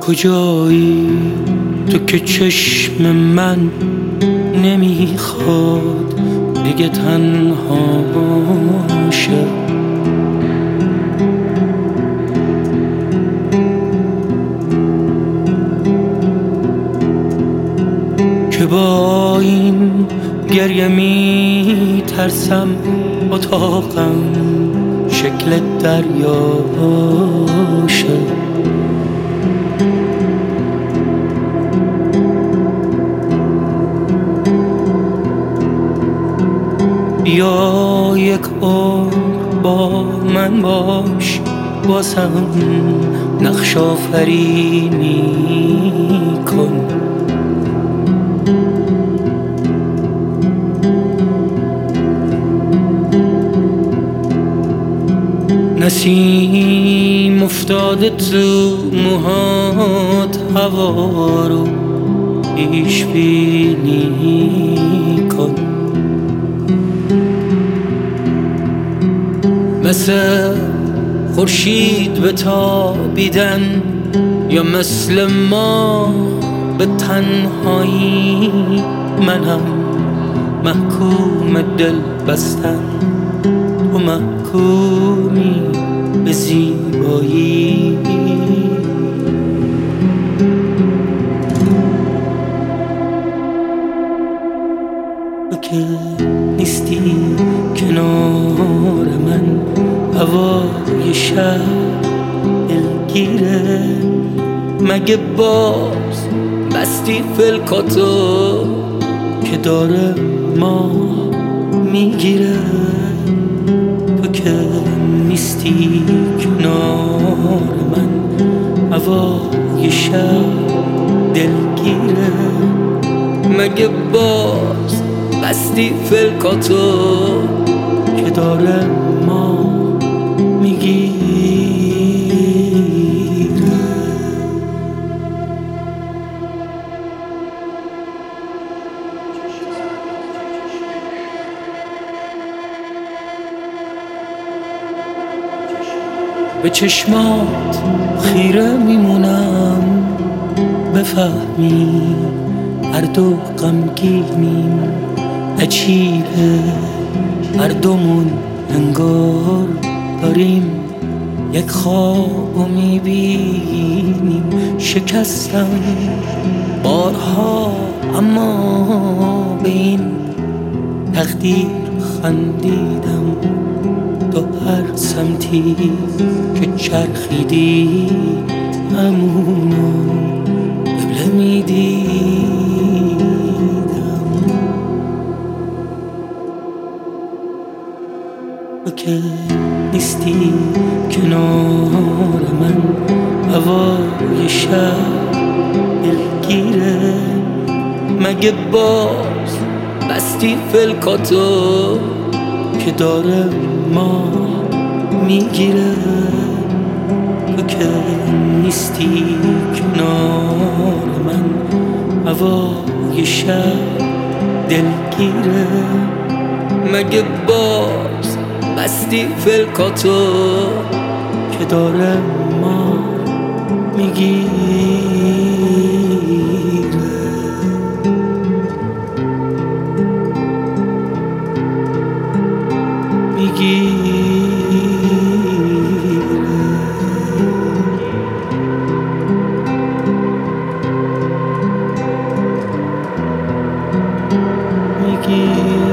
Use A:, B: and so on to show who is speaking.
A: کجایی تو که چشم من نمیخواد دیگه تنها شه؟ که با این گریه میترسم اتاقم شکل دریاشه. بیا یک عمر با من باش، بازم نقش آفرینی کن. نسیم افتاده تو موهات، هوا رو پیش بینی کن. مثل خورشید به تابیدن یا مثل ما به تنهایی، منم محکوم دل بستن، تو محکومی به زیبایی. تو که نیستی کنار من، هوای شب دلگیره. مگه باز بستی فلکاتو که داره ما میگیره؟ تو که نیستی کنار من، هوای شب دلگیره. مگه باز بستی فلکاتو که داره ما میگیره؟ به چشمات خیره میمونم، بفهمی هر دو غمگینیم. عجیبه هر دومون انگار داریم یک خوابو میبینیم. شکستم بارها اما به این تقدیر خندیدم. تو هر سمتی که چرخیدی همونو قبله میدیدم. تو که نیستی کنار من، هوای شب دلگیره. مگه باز بستی فلکاتو که داره ما میگیره؟ تو که نیستی کنار من، هوای شب دلگیره. مگه باز بستی فلکاتو که داره ما میگیره؟ میگیره